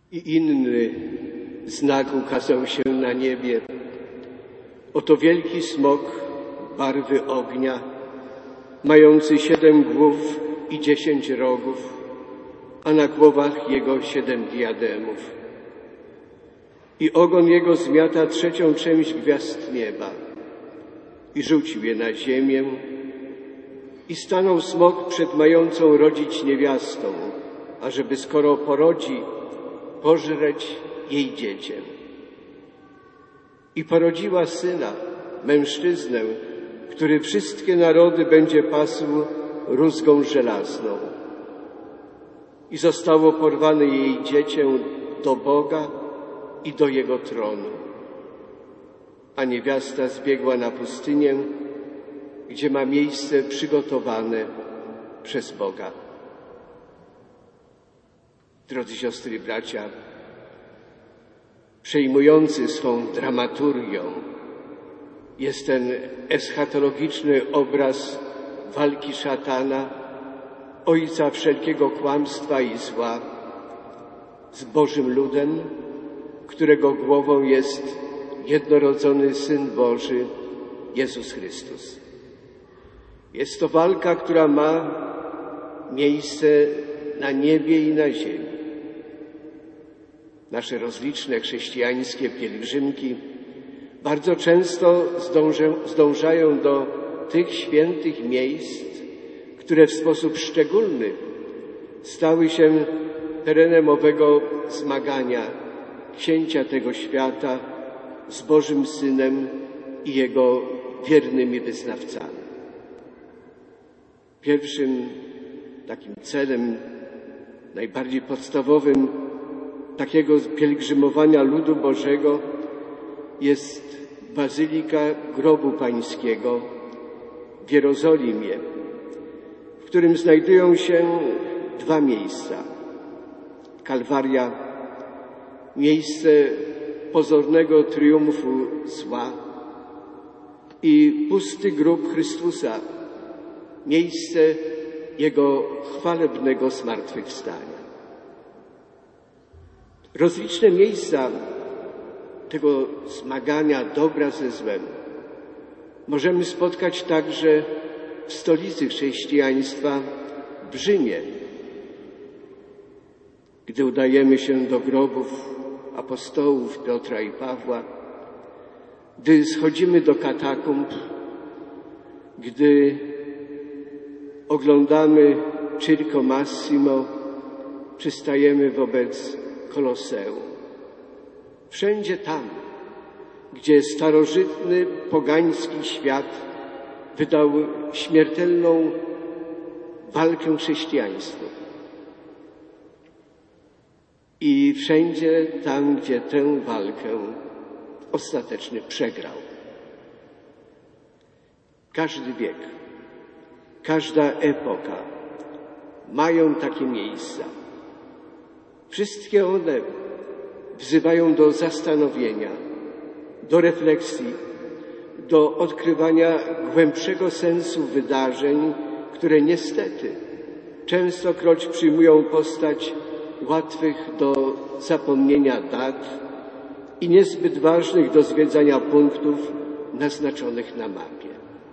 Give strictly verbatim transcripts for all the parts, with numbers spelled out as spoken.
I inny znak ukazał się na niebie. Oto wielki smok barwy ognia, mający siedem głów i dziesięć rogów, a na głowach jego siedem diademów. I ogon jego zmiata trzecią część gwiazd nieba i rzucił je na ziemię. I stanął smok przed mającą rodzić niewiastą, ażeby skoro porodzi, pożreć jej dziecię. I porodziła syna, mężczyznę, który wszystkie narody będzie pasł rózgą żelazną. I zostało porwane jej dziecię do Boga i do Jego tronu. A niewiasta zbiegła na pustynię, gdzie ma miejsce przygotowane przez Boga. Drodzy siostry i bracia, przejmujący swą dramaturgią jest ten eschatologiczny obraz walki szatana, ojca wszelkiego kłamstwa i zła, z Bożym ludem, którego głową jest jednorodzony Syn Boży, Jezus Chrystus. Jest to walka, która ma miejsce na niebie i na ziemi. Nasze rozliczne chrześcijańskie pielgrzymki bardzo często zdążę, zdążają do tych świętych miejsc, które w sposób szczególny stały się terenem owego zmagania księcia tego świata z Bożym Synem i Jego wiernymi wyznawcami. Pierwszym takim celem, najbardziej podstawowym takiego pielgrzymowania ludu Bożego jest Bazylika Grobu Pańskiego w Jerozolimie, w którym znajdują się dwa miejsca. Kalwaria, miejsce pozornego triumfu zła, i pusty grób Chrystusa, miejsce Jego chwalebnego zmartwychwstania. Rozliczne miejsca tego zmagania dobra ze złem możemy spotkać także w stolicy chrześcijaństwa, w Rzymie. Gdy udajemy się do grobów apostołów Piotra i Pawła, gdy schodzimy do katakumb, gdy oglądamy Circo Massimo, czy stajemy wobec Koloseum. Wszędzie tam, gdzie starożytny, pogański świat wydał śmiertelną walkę chrześcijaństwu. I wszędzie tam, gdzie tę walkę ostatecznie przegrał. Każdy wiek, każda epoka mają takie miejsca. Wszystkie one wzywają do zastanowienia, do refleksji, do odkrywania głębszego sensu wydarzeń, które niestety częstokroć przyjmują postać łatwych do zapomnienia dat i niezbyt ważnych do zwiedzania punktów naznaczonych na mapie.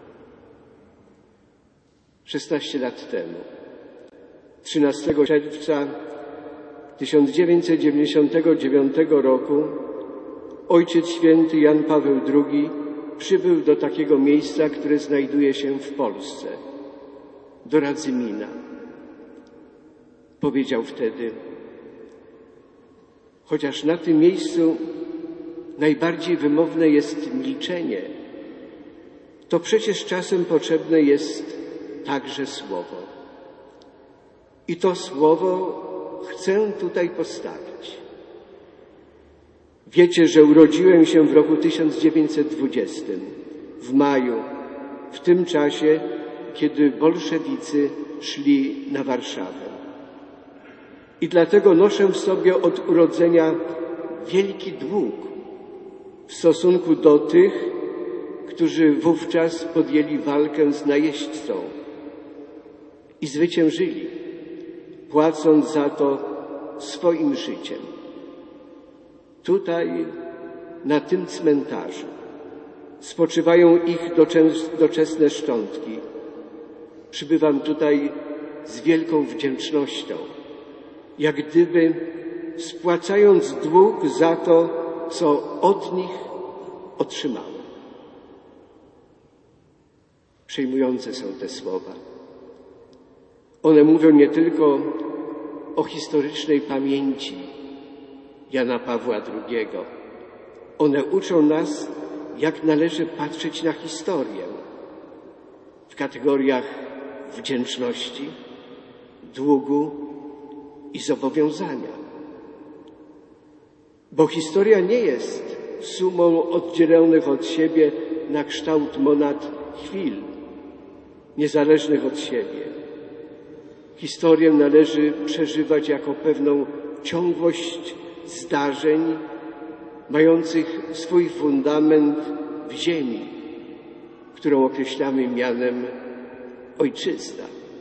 szesnaście lat temu, trzynastego czerwca tysiąc dziewięćset dziewięćdziesiątego dziewiątego roku, Ojciec Święty Jan Paweł drugi przybył do takiego miejsca, które znajduje się w Polsce, do Radzymina. Powiedział wtedy: chociaż na tym miejscu najbardziej wymowne jest milczenie, to przecież czasem potrzebne jest także słowo. I to słowo chcę tutaj postawić. Wiecie, że urodziłem się w roku tysiąc dziewięćset dwudziestym, w maju, w tym czasie, kiedy bolszewicy szli na Warszawę. I dlatego noszę w sobie od urodzenia wielki dług w stosunku do tych, którzy wówczas podjęli walkę z najeźdźcą i zwyciężyli, płacąc za to swoim życiem. Tutaj, na tym cmentarzu, spoczywają ich doczesne szczątki. Przybywam tutaj z wielką wdzięcznością, jak gdyby spłacając dług za to, co od nich otrzymałem. Przejmujące są te słowa. One mówią nie tylko o historycznej pamięci Jana Pawła drugiego. One uczą nas, jak należy patrzeć na historię w kategoriach wdzięczności, długu i zobowiązania. Bo historia nie jest sumą oddzielonych od siebie na kształt monad chwil, niezależnych od siebie. Historię należy przeżywać jako pewną ciągłość zdarzeń mających swój fundament w ziemi, którą określamy mianem ojczyzna.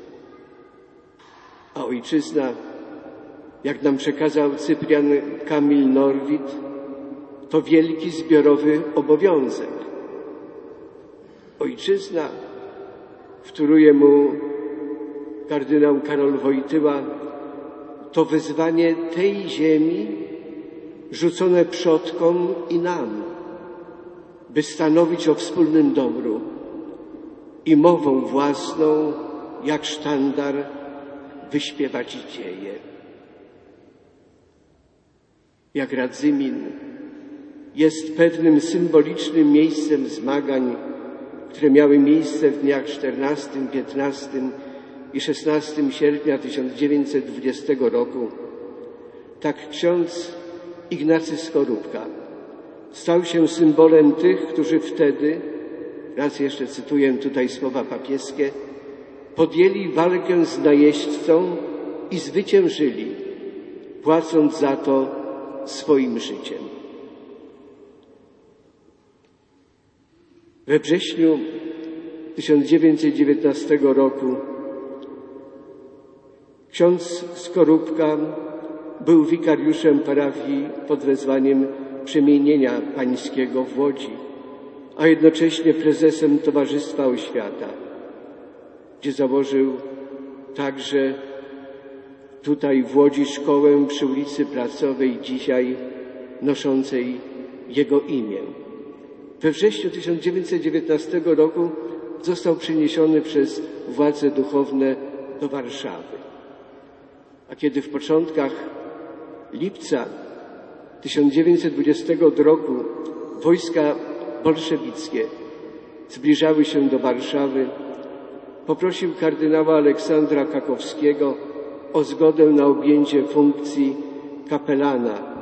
A ojczyzna, jak nam przekazał Cyprian Kamil Norwid, to wielki zbiorowy obowiązek. Ojczyzna, wtóruje mu kardynał Karol Wojtyła, to wyzwanie tej ziemi rzucone przodkom i nam, by stanowić o wspólnym dobru i mową własną, jak sztandar, wyśpiewać dzieje. Jak Radzymin jest pewnym symbolicznym miejscem zmagań, które miały miejsce w dniach czternastego, piętnastego i szesnastego sierpnia tysiąc dziewięćset dwudziestego roku, tak ksiądz Ignacy Skorupka stał się symbolem tych, którzy wtedy, raz jeszcze cytuję tutaj słowa papieskie, podjęli walkę z najeźdźcą i zwyciężyli, płacąc za to swoim życiem. We wrześniu tysiąc dziewięćset dziewiętnastego roku ksiądz Skorupka był wikariuszem parafii pod wezwaniem Przemienienia Pańskiego w Łodzi, a jednocześnie prezesem Towarzystwa Oświata, gdzie założył także tutaj w Łodzi szkołę przy ulicy Placowej, dzisiaj noszącej jego imię. We wrześniu tysiąc dziewięćset dziewiętnastego roku został przeniesiony przez władze duchowne do Warszawy. A kiedy w początkach lipca tysiąc dziewięćset dwudziestego roku wojska bolszewickie zbliżały się do Warszawy, poprosił kardynała Aleksandra Kakowskiego o zgodę na objęcie funkcji kapelana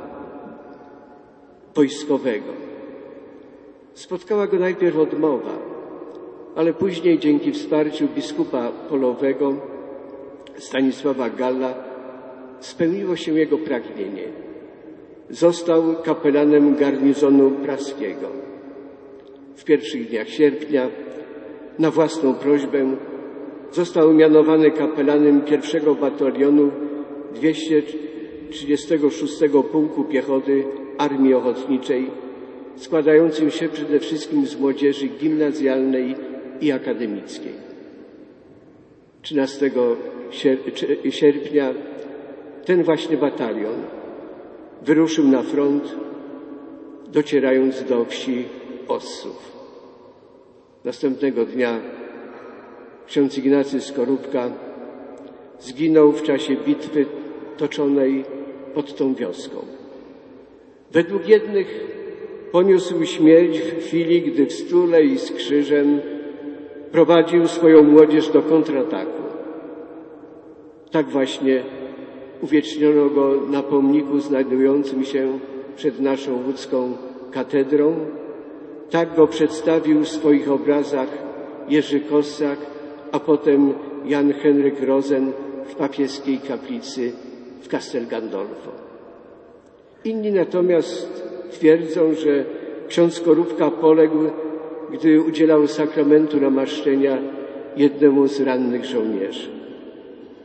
wojskowego. Spotkała go najpierw odmowa, ale później dzięki wsparciu biskupa polowego Stanisława Galla spełniło się jego pragnienie. Został kapelanem garnizonu praskiego. W pierwszych dniach sierpnia na własną prośbę został mianowany kapelanem pierwszego batalionu dwieście trzydziestego szóstego Pułku Piechoty Armii Ochotniczej, składającym się przede wszystkim z młodzieży gimnazjalnej i akademickiej. trzynastego sierpnia ten właśnie batalion wyruszył na front, docierając do wsi Ossów. Następnego dnia ksiądz Ignacy Skorupka zginął w czasie bitwy toczonej pod tą wioską. Według jednych poniósł śmierć w chwili, gdy w stule i z krzyżem prowadził swoją młodzież do kontrataku. Tak właśnie uwieczniono go na pomniku znajdującym się przed naszą łódzką katedrą. Tak go przedstawił w swoich obrazach Jerzy Kossak, a potem Jan Henryk Rosen w papieskiej kaplicy w Castel Gandolfo. Inni natomiast twierdzą, że ksiądz Skorupka poległ, gdy udzielał sakramentu namaszczenia jednemu z rannych żołnierzy.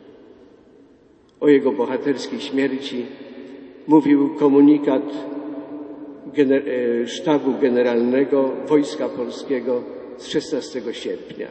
O jego bohaterskiej śmierci mówił komunikat gener- Sztabu Generalnego Wojska Polskiego z szesnastego sierpnia.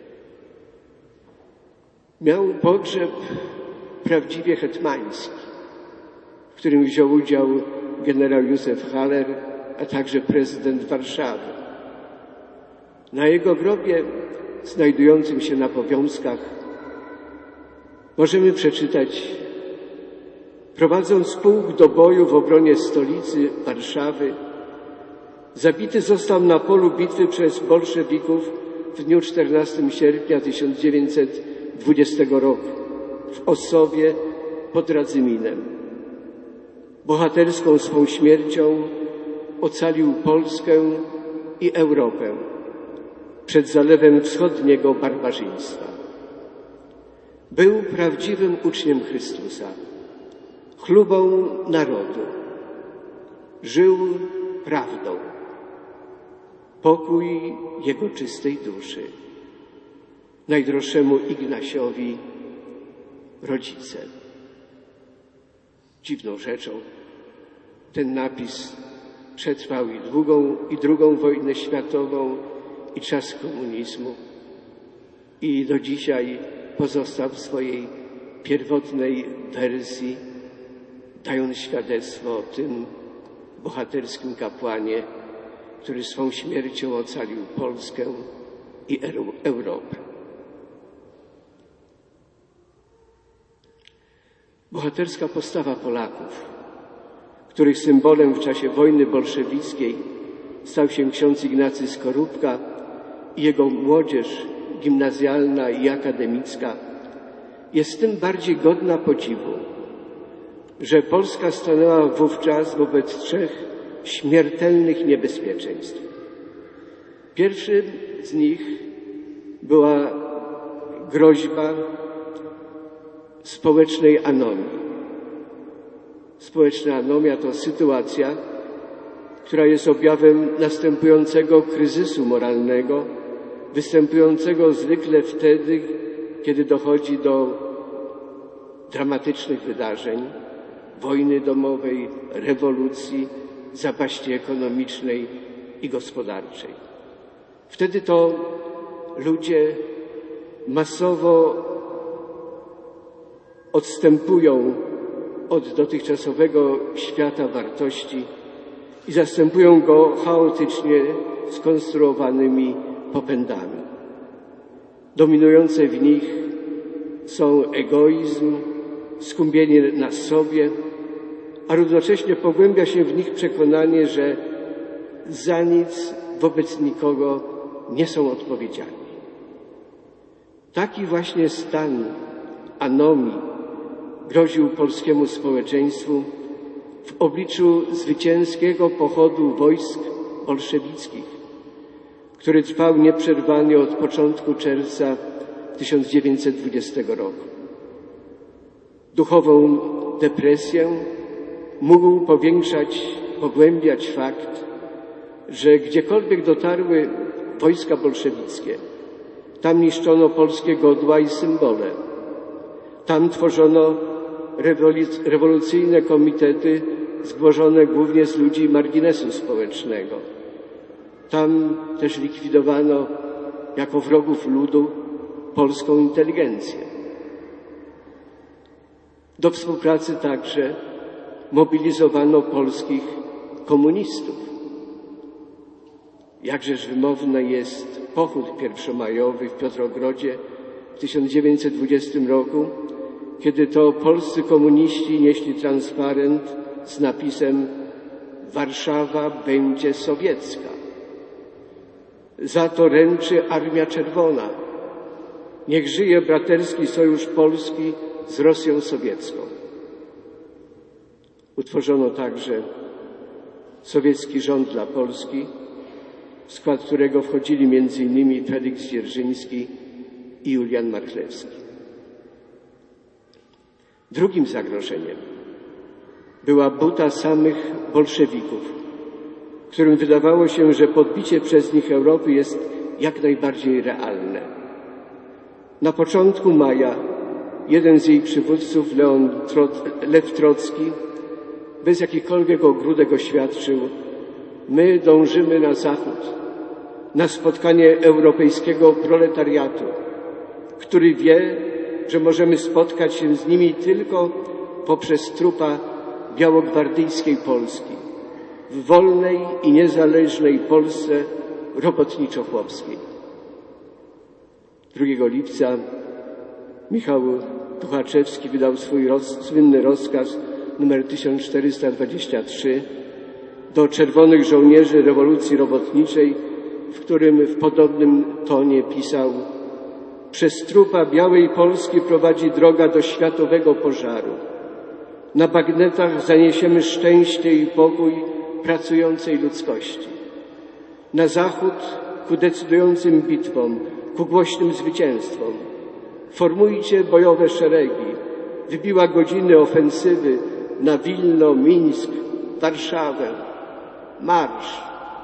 Miał pogrzeb prawdziwie hetmański, w którym wziął udział generał Józef Haller, a także prezydent Warszawy. Na jego grobie, znajdującym się na Powiązkach, możemy przeczytać: prowadząc pułk do boju w obronie stolicy Warszawy, zabity został na polu bitwy przez bolszewików w dniu czternastego sierpnia tysiąc dziewięćset dwudziestego roku w Ossowie pod Radzyminem. Bohaterską swą śmiercią ocalił Polskę i Europę przed zalewem wschodniego barbarzyństwa. Był prawdziwym uczniem Chrystusa, chlubą narodu. Żył prawdą. Pokój jego czystej duszy. Najdroższemu Ignasiowi rodzice. Dziwną rzeczą ten napis przetrwał i drugą, i drugą wojnę światową, i czas komunizmu, i do dzisiaj pozostał w swojej pierwotnej wersji, dając świadectwo o tym bohaterskim kapłanie, który swą śmiercią ocalił Polskę i Europę. Bohaterska postawa Polaków, których symbolem w czasie wojny bolszewickiej stał się ksiądz Ignacy Skorupka i jego młodzież gimnazjalna i akademicka, jest tym bardziej godna podziwu, że Polska stanęła wówczas wobec trzech śmiertelnych niebezpieczeństw. Pierwszym z nich była groźba społecznej anomii. Społeczna anomia to sytuacja, która jest objawem następującego kryzysu moralnego, występującego zwykle wtedy, kiedy dochodzi do dramatycznych wydarzeń, wojny domowej, rewolucji, zapaści ekonomicznej i gospodarczej. Wtedy to ludzie masowo odstępują od dotychczasowego świata wartości i zastępują go chaotycznie skonstruowanymi popędami. Dominujące w nich są egoizm, skupienie na sobie, a równocześnie pogłębia się w nich przekonanie, że za nic wobec nikogo nie są odpowiedzialni. Taki właśnie stan anomii groził polskiemu społeczeństwu w obliczu zwycięskiego pochodu wojsk bolszewickich, który trwał nieprzerwanie od początku czerwca tysiąc dziewięćset dwudziestego roku. Duchową depresję mógł powiększać, pogłębiać fakt, że gdziekolwiek dotarły wojska bolszewickie, tam niszczono polskie godła i symbole. Tam tworzono rewolucyjne komitety złożone głównie z ludzi marginesu społecznego. Tam też likwidowano jako wrogów ludu polską inteligencję. Do współpracy także mobilizowano polskich komunistów. Jakżeż wymowny jest pochód pierwszomajowy w Piotrogrodzie w tysiąc dziewięćset dwudziestym roku, kiedy to polscy komuniści nieśli transparent z napisem „Warszawa będzie sowiecka”. Za to ręczy Armia Czerwona. Niech żyje braterski sojusz Polski z Rosją sowiecką. Utworzono także sowiecki rząd dla Polski, w skład którego wchodzili między innymi Feliks Dzierżyński i Julian Marchlewski. Drugim zagrożeniem była buta samych bolszewików, którym wydawało się, że podbicie przez nich Europy jest jak najbardziej realne. Na początku maja jeden z jej przywódców, Leon Trot, Lew Trocki, bez jakichkolwiek ogródek oświadczył, My dążymy na zachód, na spotkanie europejskiego proletariatu, który wie, że możemy spotkać się z nimi tylko poprzez trupa białogwardyjskiej Polski, w wolnej i niezależnej Polsce robotniczo-chłopskiej. drugiego lipca Michał Tuchaczewski wydał swój roz, słynny rozkaz numer tysiąc czterysta dwadzieścia trzy do czerwonych żołnierzy rewolucji robotniczej, w którym w podobnym tonie pisał: przez trupa białej Polski prowadzi droga do światowego pożaru. Na bagnetach zaniesiemy szczęście i pokój pracującej ludzkości. Na zachód ku decydującym bitwom, ku głośnym zwycięstwom. Formujcie bojowe szeregi. Wybiła godziny ofensywy na Wilno, Mińsk, Warszawę. Marsz!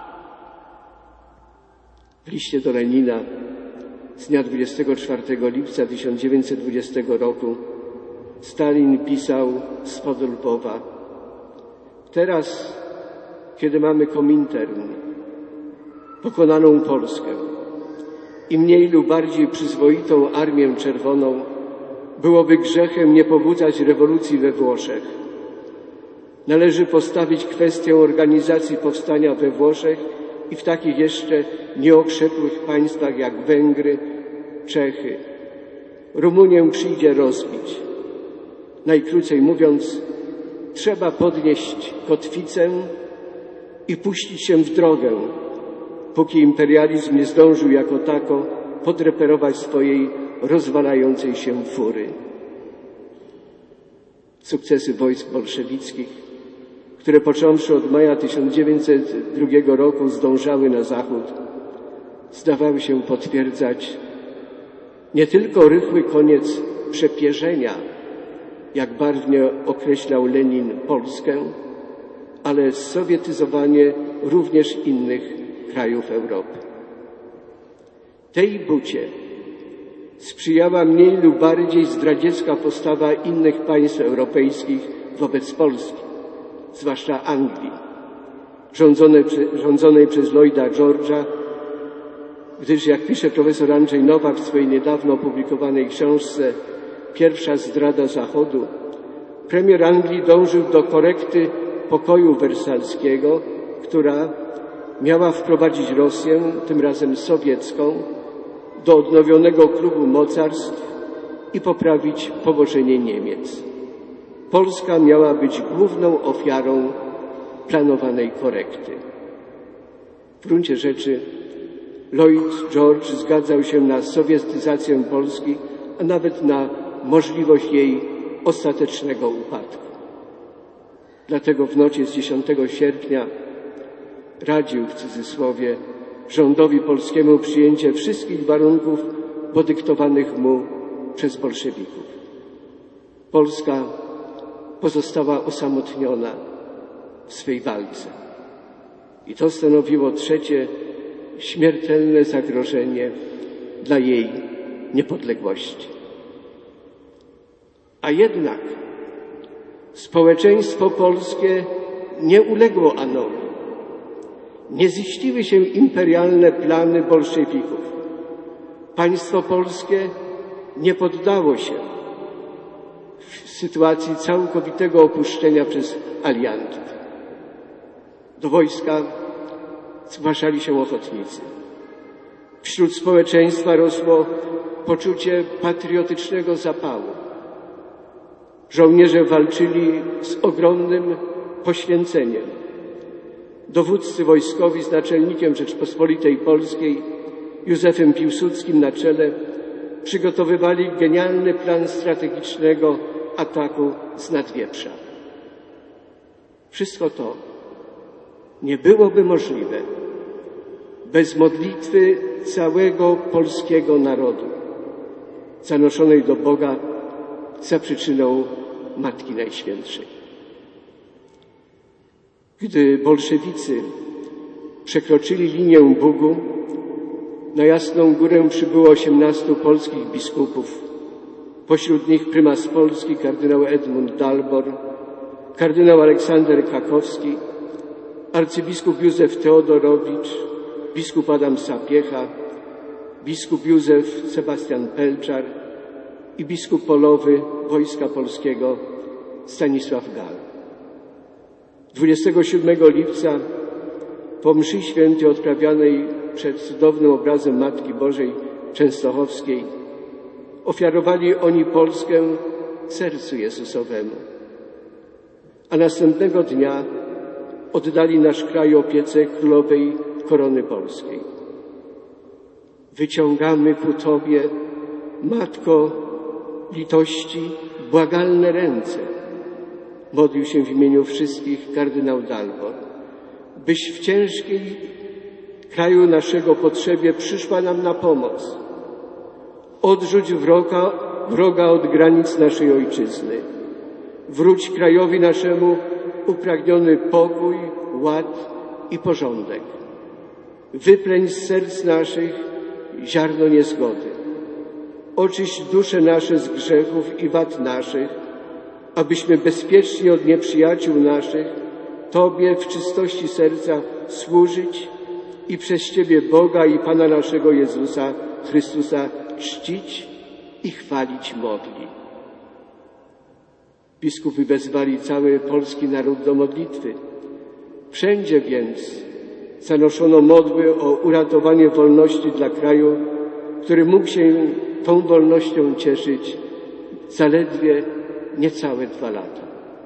W liście do Lenina z dnia dwudziestego czwartego lipca tysiąc dziewięćset dwudziestego roku Stalin pisał spod Lwowa: teraz, kiedy mamy Komintern, pokonaną Polskę i mniej lub bardziej przyzwoitą Armię Czerwoną, byłoby grzechem nie pobudzać rewolucji we Włoszech. Należy postawić kwestię organizacji powstania we Włoszech i w takich jeszcze nieokrzepłych państwach jak Węgry, Czechy. Rumunię przyjdzie rozbić. Najkrócej mówiąc, trzeba podnieść kotwicę i puścić się w drogę, póki imperializm nie zdążył jako tako podreperować swojej rozwalającej się fury. Sukcesy wojsk bolszewickich, które począwszy od maja tysiąc dziewięćset drugiego roku zdążały na zachód, zdawały się potwierdzać nie tylko rychły koniec przepierzenia, jak barwnie określał Lenin Polskę, ale sowietyzowanie również innych krajów Europy. Tej bucie sprzyjała mniej lub bardziej zdradziecka postawa innych państw europejskich wobec Polski, zwłaszcza Anglii, rządzonej, rządzonej przez Lloyda George'a, gdyż, jak pisze profesor Andrzej Nowak w swojej niedawno opublikowanej książce Pierwsza zdrada Zachodu, premier Anglii dążył do korekty pokoju wersalskiego, która miała wprowadzić Rosję, tym razem sowiecką, do odnowionego klubu mocarstw i poprawić położenie Niemiec. Polska miała być główną ofiarą planowanej korekty. W gruncie rzeczy Lloyd George zgadzał się na sowietyzację Polski, a nawet na możliwość jej ostatecznego upadku. Dlatego w nocy z dziesiątego sierpnia radził, w cudzysłowie, rządowi polskiemu przyjęcie wszystkich warunków podyktowanych mu przez bolszewików. Polska pozostała osamotniona w swej walce. I to stanowiło trzecie śmiertelne zagrożenie dla jej niepodległości. A jednak społeczeństwo polskie nie uległo anorii. Nie ziściły się imperialne plany bolszewików. Państwo polskie nie poddało się w sytuacji całkowitego opuszczenia przez aliantów. Do wojska zgłaszali się ochotnicy. Wśród społeczeństwa rosło poczucie patriotycznego zapału. Żołnierze walczyli z ogromnym poświęceniem. Dowódcy wojskowi z naczelnikiem Rzeczpospolitej Polskiej, Józefem Piłsudskim na czele, przygotowywali genialny plan strategicznego ataku z Nadwieprza. Wszystko to nie byłoby możliwe bez modlitwy całego polskiego narodu, zanoszonej do Boga za przyczyną Matki Najświętszej. Gdy bolszewicy przekroczyli linię Bugu, na Jasną Górę przybyło osiemnastu polskich biskupów, pośród nich prymas Polski kardynał Edmund Dalbor, kardynał Aleksander Kakowski arcybiskup Józef Teodorowicz, biskup Adam Sapiecha, biskup Józef Sebastian Pelczar i biskup polowy Wojska Polskiego Stanisław Gal. dwudziestego siódmego lipca po mszy świętej odprawianej przed cudownym obrazem Matki Bożej Częstochowskiej ofiarowali oni Polskę sercu Jezusowemu, a następnego dnia oddali nasz kraj opiece Królowej Korony Polskiej. Wyciągamy ku Tobie, Matko litości, błagalne ręce. Modlił się w imieniu wszystkich kardynał Dalbor, byś w ciężkiej kraju naszego potrzebie przyszła nam na pomoc. Odrzuć wroga, wroga od granic naszej ojczyzny. Wróć krajowi naszemu upragniony pokój, ład i porządek. Wypleń z serc naszych ziarno niezgody. Oczyść dusze nasze z grzechów i wad naszych, abyśmy bezpiecznie od nieprzyjaciół naszych Tobie w czystości serca służyć i przez Ciebie Boga i Pana naszego Jezusa Chrystusa czcić i chwalić mogli. Biskupi wezwali cały polski naród do modlitwy. Wszędzie więc zanoszono modły o uratowanie wolności dla kraju, który mógł się tą wolnością cieszyć zaledwie niecałe dwa lata.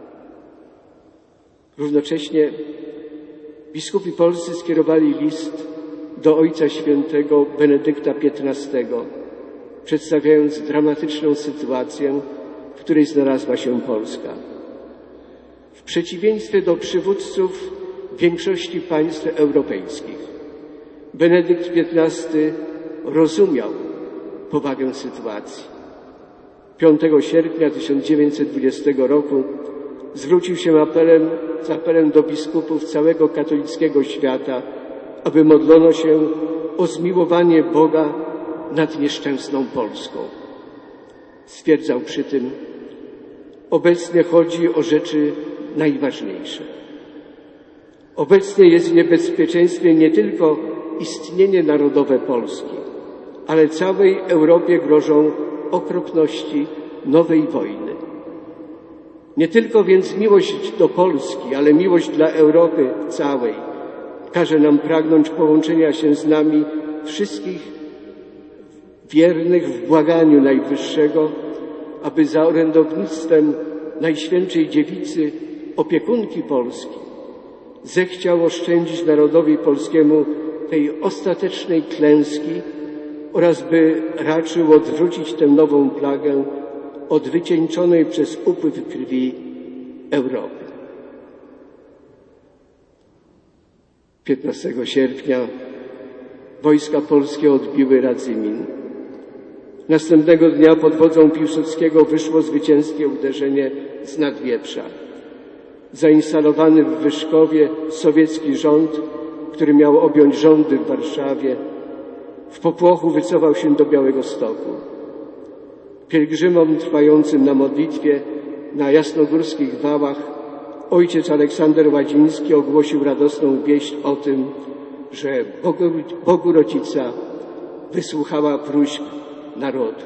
Równocześnie biskupi polscy skierowali list do Ojca Świętego Benedykta piętnastego, przedstawiając dramatyczną sytuację, w której znalazła się Polska. W przeciwieństwie do przywódców większości państw europejskich, Benedykt piętnasty rozumiał powagę sytuacji. piątego sierpnia tysiąc dziewięćset dwudziestego roku zwrócił się apelem, z apelem do biskupów całego katolickiego świata, aby modlono się o zmiłowanie Boga nad nieszczęsną Polską. Stwierdzał przy tym: obecnie chodzi o rzeczy najważniejsze. Obecnie jest w niebezpieczeństwie nie tylko istnienie narodowe Polski, ale całej Europie grożą okropności nowej wojny. Nie tylko więc miłość do Polski, ale miłość dla Europy całej każe nam pragnąć połączenia się z nami wszystkich wiernych w błaganiu Najwyższego, aby za orędownictwem Najświętszej Dziewicy, opiekunki Polski, zechciał oszczędzić narodowi polskiemu tej ostatecznej klęski oraz by raczył odwrócić tę nową plagę od wycieńczonej przez upływ krwi Europy. piętnastego sierpnia wojska polskie odbiły Radzymin. Następnego dnia pod wodzą Piłsudskiego wyszło zwycięskie uderzenie z Nadwieprza. Zainstalowany w Wyszkowie sowiecki rząd, który miał objąć rządy w Warszawie, w popłochu wycofał się do Białegostoku. Pielgrzymom trwającym na modlitwie na jasnogórskich wałach ojciec Aleksander Ładziński ogłosił radosną wieść o tym, że Bogu, Bogu Rodzica wysłuchała próśb narodu.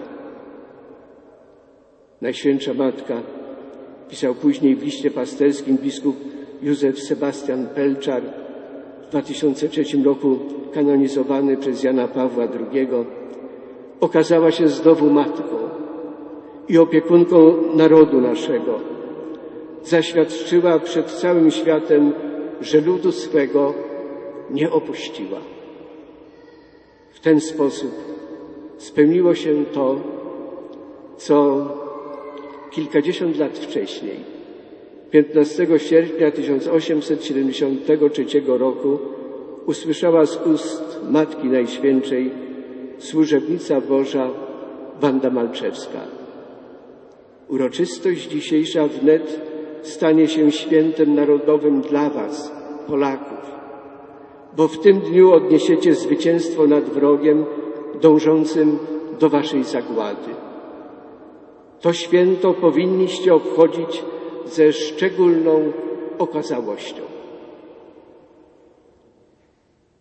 Najświętsza Matka, pisał później w liście pasterskim biskup Józef Sebastian Pelczar, w dwa tysiące trzecim roku kanonizowany przez Jana Pawła drugiego, okazała się znowu matką i opiekunką narodu naszego. Zaświadczyła przed całym światem, że ludu swego nie opuściła. W ten sposób spełniło się to, co kilkadziesiąt lat wcześniej, piętnastego sierpnia tysiąc osiemset siedemdziesiątego trzeciego roku, usłyszała z ust Matki Najświętszej służebnica Boża Wanda Malczewska. Uroczystość dzisiejsza wnet stanie się świętem narodowym dla was, Polaków, bo w tym dniu odniesiecie zwycięstwo nad wrogiem dążącym do waszej zagłady. To święto powinniście obchodzić ze szczególną okazałością.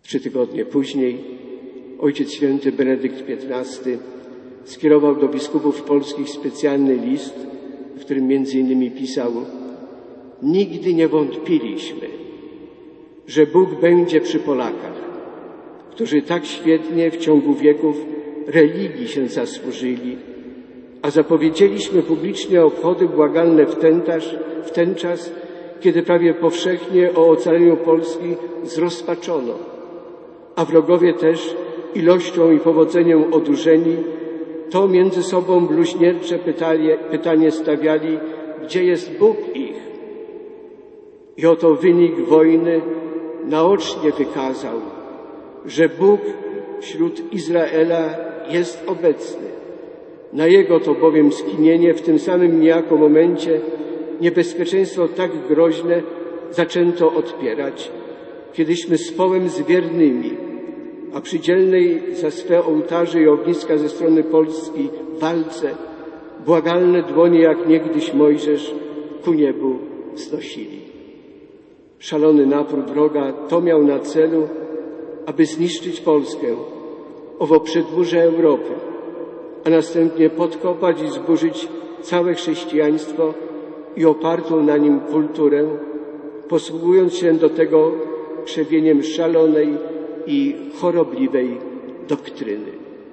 Trzy tygodnie później Ojciec Święty Benedykt piętnasty skierował do biskupów polskich specjalny list, w którym między innymi pisał: nigdy nie wątpiliśmy, że Bóg będzie przy Polakach, którzy tak świetnie w ciągu wieków religii się zasłużyli, a zapowiedzieliśmy publicznie obchody błagalne w ten, taż, w ten czas, kiedy prawie powszechnie o ocaleniu Polski zrozpaczono, a wrogowie też ilością i powodzeniem odurzeni, to między sobą bluźniercze pytanie, pytanie stawiali, gdzie jest Bóg ich? I oto wynik wojny naocznie wykazał, że Bóg wśród Izraela jest obecny. Na Jego to bowiem skinienie w tym samym niejako momencie niebezpieczeństwo tak groźne zaczęto odpierać, kiedyśmy z połem z wiernymi, a przy dzielnej za swe ołtarze i ogniska ze strony Polski walce błagalne dłonie jak niegdyś Mojżesz ku niebu wznosili. Szalony napór wroga to miał na celu, aby zniszczyć Polskę, owo przedmurze Europy, a następnie podkopać i zburzyć całe chrześcijaństwo i opartą na nim kulturę, posługując się do tego krzewieniem szalonej i chorobliwej doktryny.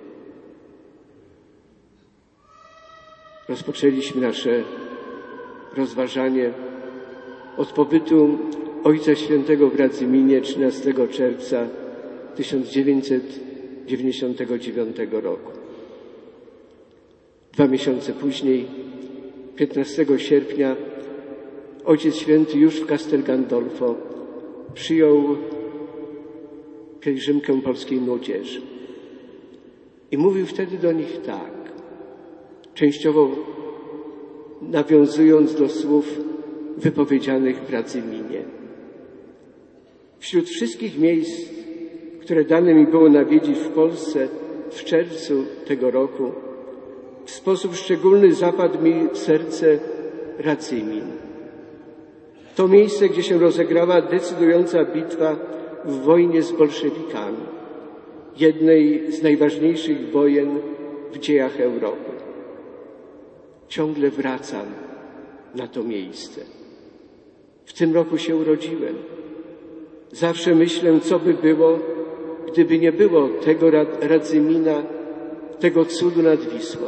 Rozpoczęliśmy nasze rozważanie od pobytu Ojca Świętego w Radzyminie trzynastego czerwca tysiąc dziewięćset dziewięćdziesiątego dziewiątego roku. Dwa miesiące później, piętnastego sierpnia, Ojciec Święty już w Castel Gandolfo przyjął pielgrzymkę polskiej młodzieży. I mówił wtedy do nich tak, częściowo nawiązując do słów wypowiedzianych w Radzyminie. Wśród wszystkich miejsc, które dane mi było nawiedzić w Polsce w czerwcu tego roku, w sposób szczególny zapadł mi w serce Radzymin. To miejsce, gdzie się rozegrała decydująca bitwa w wojnie z bolszewikami, jednej z najważniejszych wojen w dziejach Europy. Ciągle wracam na to miejsce. W tym roku się urodziłem. Zawsze myślę, co by było, gdyby nie było tego Radzymina, tego cudu nad Wisłą.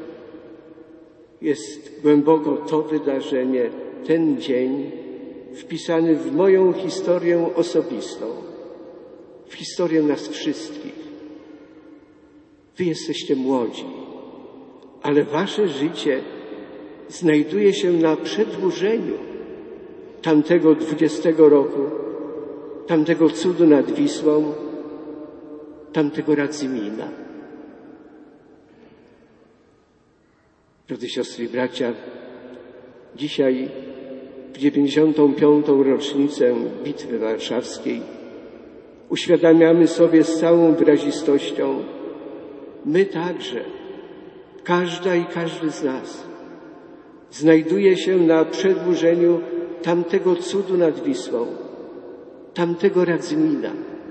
Jest głęboko to wydarzenie, ten dzień, wpisany w moją historię osobistą, w historię nas wszystkich. Wy jesteście młodzi, ale wasze życie znajduje się na przedłużeniu tamtego dwudziestego roku, tamtego cudu nad Wisłą, tamtego Radzymina. Drodzy siostry i bracia, dzisiaj w dziewięćdziesiątą piątą rocznicę Bitwy Warszawskiej uświadamiamy sobie z całą wyrazistością, my także, każda i każdy z nas znajduje się na przedłużeniu tamtego cudu nad Wisłą, tamtego Radzymina.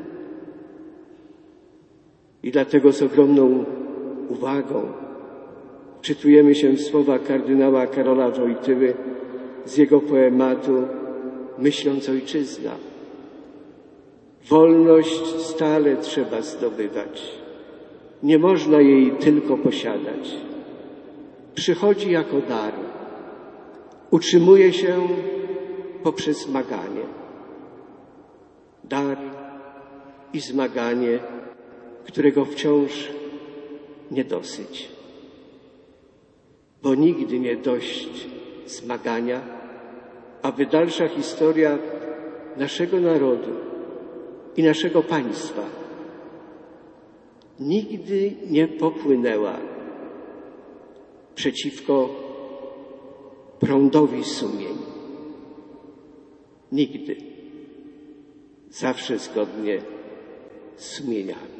I dlatego z ogromną uwagą wczytujemy się w słowa kardynała Karola Wojtyły z jego poematu Myśląc ojczyzna. Wolność stale trzeba zdobywać. Nie można jej tylko posiadać. Przychodzi jako dar. Utrzymuje się poprzez zmaganie. Dar i zmaganie, którego wciąż nie dosyć. Bo nigdy nie dość zmagania, aby dalsza historia naszego narodu i naszego państwa nigdy nie popłynęła przeciwko prądowi sumień. Nigdy. Zawsze zgodnie z sumieniami.